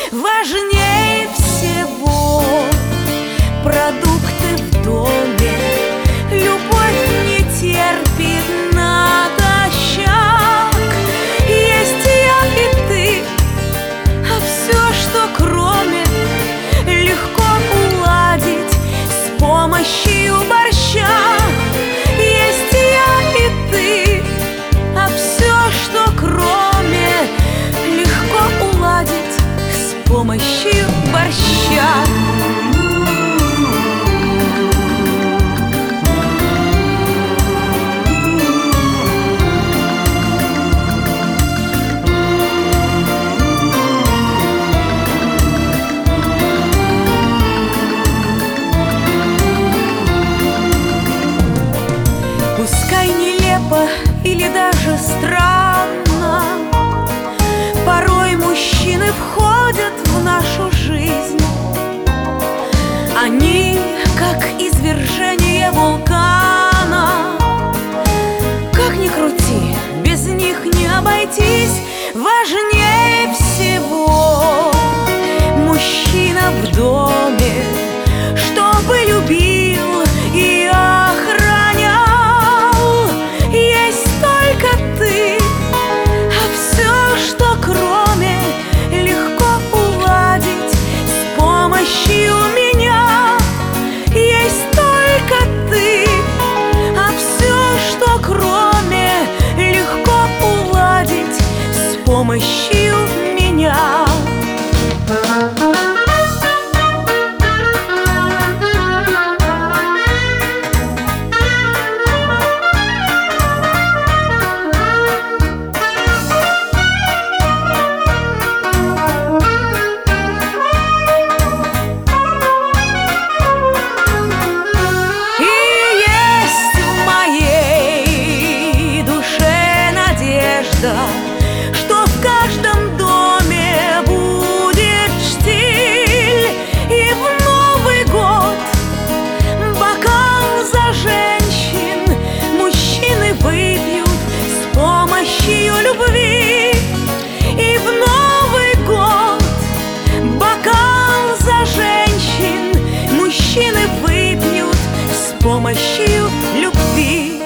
важнее всего. Продукты в доме, любовь не терпит натощак. Есть я и ты, а все, что кроме, легко уладить с помощью борща. Есть я и ты, а все, что кроме, легко уладить с помощью борща. Пускай нелепо или даже странно, порой мужчины входят в нашу жизнь. Они как извержение вулкана. Как ни крути, без них не обойтись. Важнее всего мужчина в доме, чтобы любил и охранял. Есть только ты, а все, что кроме, легко уладить с помощью меня. Есть только ты, а все, что кроме, легко уладить с помощью меня. Что в каждом доме будет штиль, и в Новый год бокал за женщин мужчины выпьют с помощью любви. И в Новый год бокал за женщин мужчины выпьют с помощью любви.